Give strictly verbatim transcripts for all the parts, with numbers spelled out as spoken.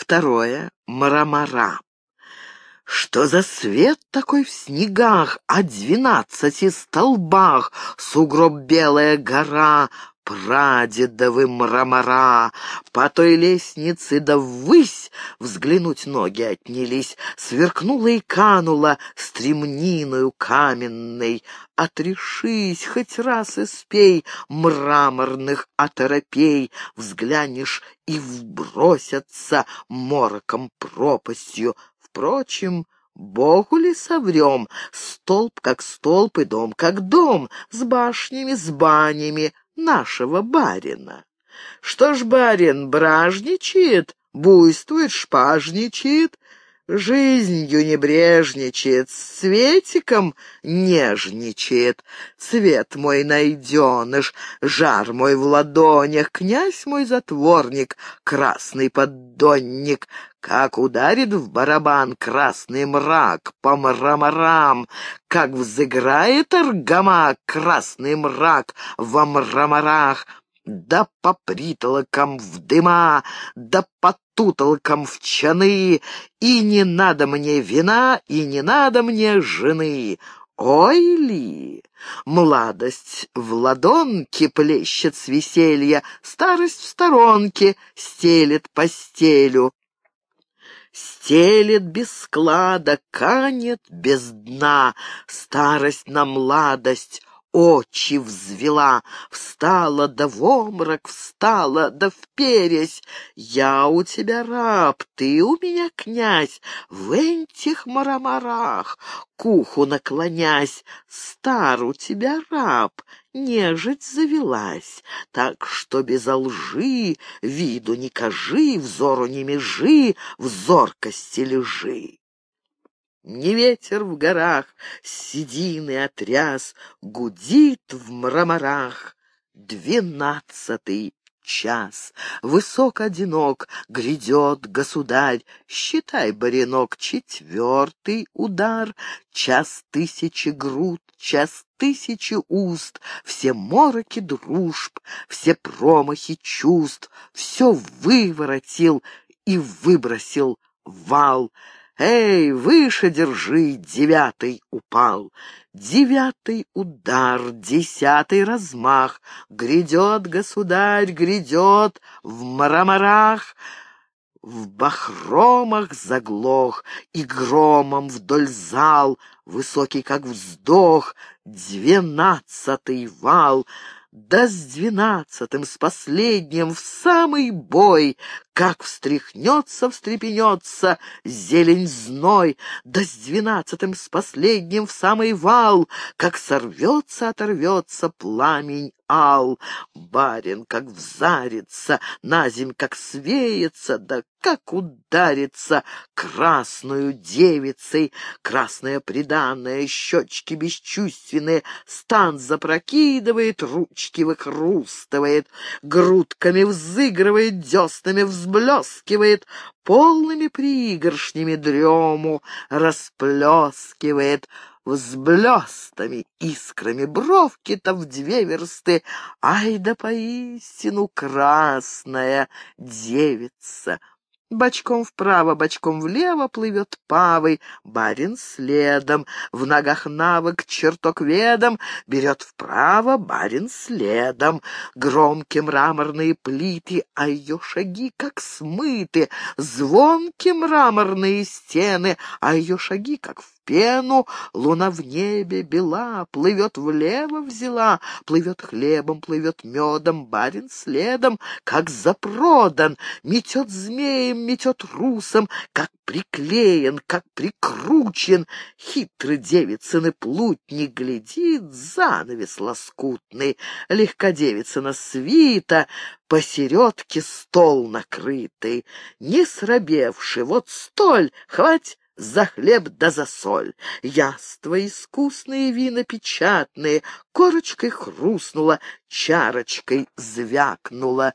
Второе — мрамора. Что за свет такой в снегах, о двенадцати столбах, сугроб белая гора, прадедовы мрамора. По той лестнице да ввысь взглянуть ноги отнялись, сверкнула и канула стремниною каменной. Отрешись, хоть раз и спей мраморных оторопей, взглянешь и вбросятся мороком пропастью. Впрочем, Богу ли соврем? Столб как столб и дом как дом, с башнями, с банями нашего барина. Что ж барин бражничает, буйствует, шпажничает, жизнью не брежничает, с цветиком нежничает. Цвет мой найденыш, жар мой в ладонях, князь мой затворник, красный поддонник. Как ударит в барабан красный мрак по мраморам, как взыграет аргамак красный мрак во мраморах, да по притолокам в дыма, да по тутолкам в чаны, и не надо мне вина, и не надо мне жены. Ой ли! Младость в ладонке плещет с веселья, старость в сторонке стелет постелю. Стелет без склада, канет без дна, старость на младость очи взвела, встала да в омрак, встала да вперясь. Я у тебя раб, ты у меня князь, в этих мраморах, к уху наклонясь, стар у тебя раб, нежить завелась, так что без лжи, виду не кажи, взору не межи, в зоркости лежи. Не ветер в горах, седины отряс, гудит в мраморах двенадцатый час. Высок одинок грядет государь, считай, баринок, четвертый удар. Час тысячи груд, час тысячи уст, все мороки дружб, все промахи чувств, все выворотил и выбросил вал. Эй, выше держи, девятый упал. Девятый удар, десятый размах. Грядет государь, грядет в мраморах. В бахромах заглох, и громом вдоль зал, высокий как вздох, двенадцатый вал. Да с двенадцатым, с последним, в самый бой, как встряхнется, встрепенется зелень зной, да с двенадцатым, с последним, в самый вал, как сорвется, оторвется пламень ал. Барин как взарится, наземь как свеется, да как ударится красную девицей, красное приданное, щечки бесчувственные, стан запрокидывает, ручки выхрустывает, грудками взыгрывает, деснами взблескивает, полными пригоршнями дрему расплескивает, взблестами, искрами бровки-то в две версты. Ай да поистину красная девица! Бочком вправо, бочком влево плывет павой, барин следом, в ногах навык чертог ведом, берет вправо, барин следом. Громкие мраморные плиты, а ее шаги как смыты, звонкие мраморные стены, а ее шаги как в пену. Луна в небе бела, плывет влево взяла, плывет хлебом, плывет медом, барин следом, как запродан, метет змеем, метет русом, как приклеен, как прикручен. Хитрый девицыны плутни глядит, занавес лоскутный, легкодевицына свита, посередке стол накрытый. Не срабевший, вот столь, хвать за хлеб да за соль. Яства искусные, вина печатные, корочкой хрустнула, чарочкой звякнула.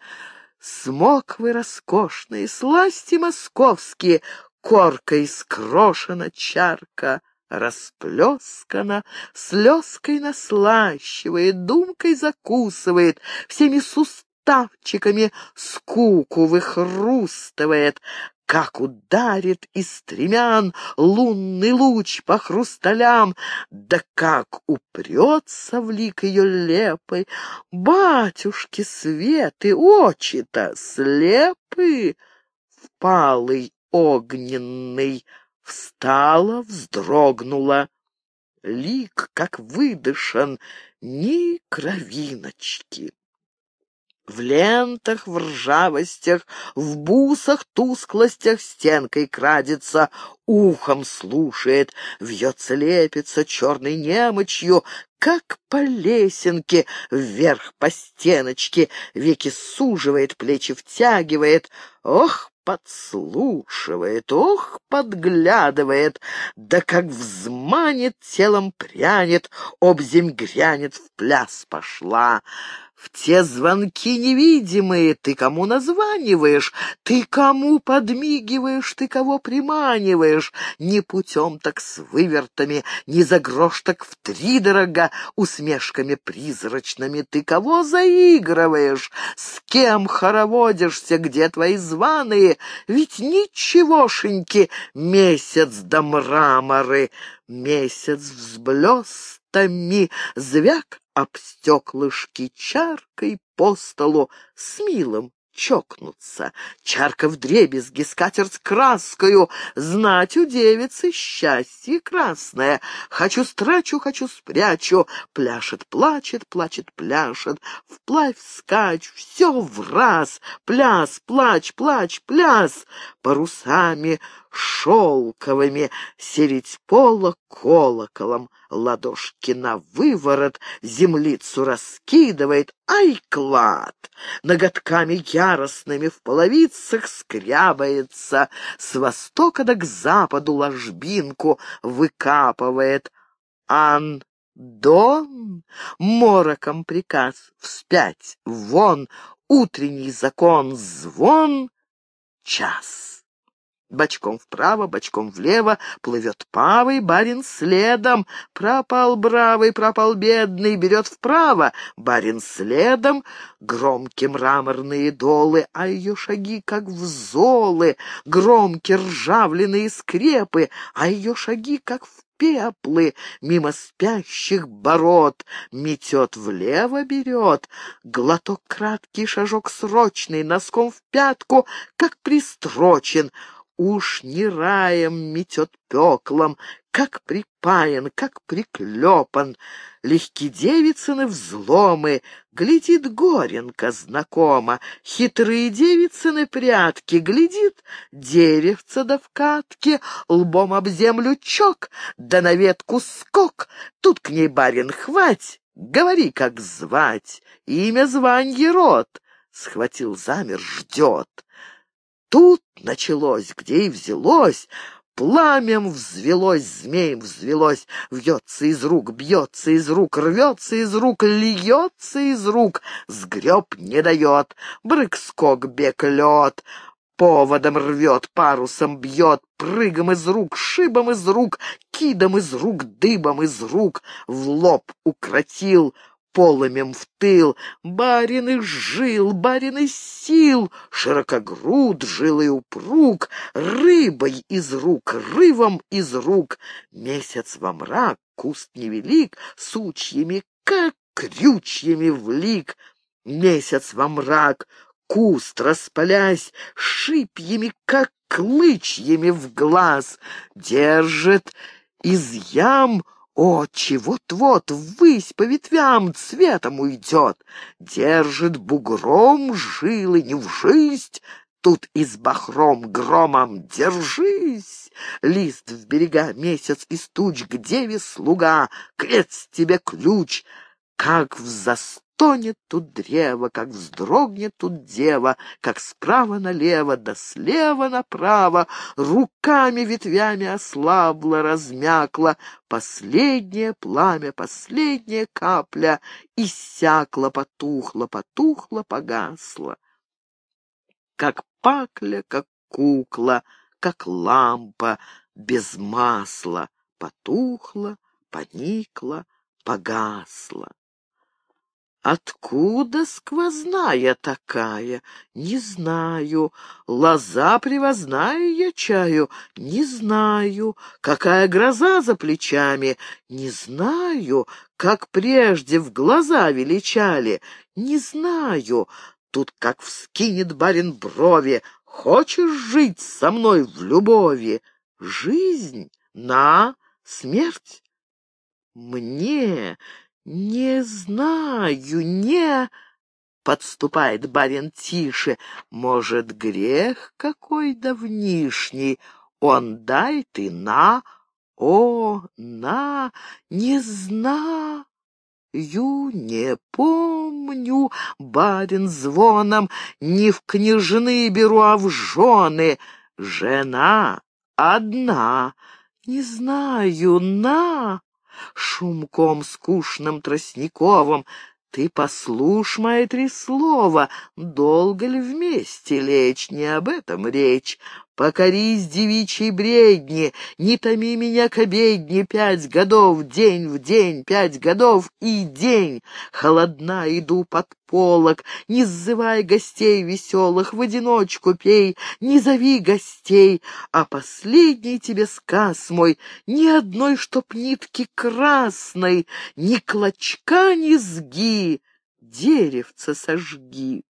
Смоквы роскошные, сласти московские, коркой скрошена чарка, расплескана, слезкой наслащивает, думкой закусывает, всеми суставчиками скуку выхрустывает. как ударит из стремян лунный луч по хрусталям, да как упрется в лик ее лепой. Батюшки светы, очи-то слепы. Впалый огненный встала, вздрогнула. Лик, как выдышан, ни кровиночки. В лентах, в ржавостях, в бусах, тусклостях стенкой крадется, ухом слушает, вьется, лепится черной немочью, как по лесенке вверх по стеночке, веки суживает, плечи втягивает. Ох, подслушивает, ох, подглядывает, да как взманет, телом прянет, обземь грянет, в пляс пошла. В те звонки невидимые ты кому названиваешь, ты кому подмигиваешь, ты кого приманиваешь, не путем, так с вывертами, не за грош, так втридорога, усмешками призрачными ты кого заигрываешь, с кем хороводишься, где твои званые, ведь ничегошеньки, месяц да мраморы, месяц взблестами, звяк об стеклышки, чаркой по столу с милым чокнуться. Чарка вдребезги, скатерть краскою, знать у девицы счастье красное. Хочу страчу, хочу спрячу, пляшет, плачет, плачет, пляшет, вплавь скач, все в раз, пляс, плач, плач, пляс, парусами шелковыми, середь пола колоколом, ладошки на выворот, землицу раскидывает, ай, клад! Ноготками яростными в половицах скрябается, с востока да к западу ложбинку выкапывает. Ан-дон! Мороком приказ вспять, вон, утренний закон, звон, час. Бочком вправо, бочком влево плывет павый, барин следом. Пропал бравый, пропал бедный, берет вправо, барин следом. Громкие мраморные долы, а ее шаги, как взолы. Громкие ржавленные скрепы, а ее шаги, как в пеплы. Мимо спящих бород метет, влево берет. Глоток краткий, шажок срочный, носком в пятку, как пристрочен. Уж не раем метет пеклом, как припаян, как приклепан. Легки девицыны взломы, глядит Горенко знакомо. Хитрые девицыны прятки, глядит деревце да в катке, лбом об землю чок, да на ветку скок. Тут к ней барин хвать, говори, как звать, имя, званье, род. Схватил, замер, ждет. Тут началось, где и взялось, пламем взвелось, змеем взвелось, вьется из рук, бьется из рук, рвется из рук, льется из рук, сгреб не дает, брык-скок, бег, лед, поводом рвет, парусом бьет, прыгом из рук, шибом из рук, кидом из рук, дыбом из рук, в лоб укротил, полымем в тыл. Барин из жил, барин из сил, широкогруд, жилый упруг, рыбой из рук, рывом из рук. Месяц во мрак, куст невелик, сучьями, как крючьями влик. Месяц во мрак, куст, распалясь, шипьями, как клычьями в глаз. Держит из ям очи, вот-вот ввысь по ветвям цветом уйдет, держит бугром жилы, не вжись, тут и с бахром громом держись. Лист в берега, месяц из туч, к деве слуга, крец тебе ключ, как взастонет тут древо, как вздрогнет тут дева, как справа налево, да слева направо, руками ветвями ослабла, размякла, последнее пламя, последняя капля иссякла, потухла, потухла, погасла. Как пакля, как кукла, как лампа без масла, потухла, поникла, погасла. Откуда сквозная такая? Не знаю. Лоза привозная я чаю? Не знаю. Какая гроза за плечами? Не знаю. Как прежде в глаза величали? Не знаю. Тут как вскинет барин брови: хочешь жить со мной в любови? Жизнь? На, смерть? Мне... «Не знаю, не...» — подступает барин тише. «Может, грех какой давнишний? Он дай ты на, о, на, не знаю, не помню, барин звоном, не в княжны беру, а в жены. Жена одна, не знаю, на...» Шумком скучным тростниковым. Ты послушь мои три слова, долго ли вместе лечь, не об этом речь. Покорись девичьей бредни, не томи меня к обедне. Пять годов, день в день, пять годов и день. Холодна иду под полог, не сзывай гостей веселых, в одиночку пей, не зови гостей. А последний тебе сказ мой, ни одной чтоб нитки красной, ни клочка низги, деревца сожги.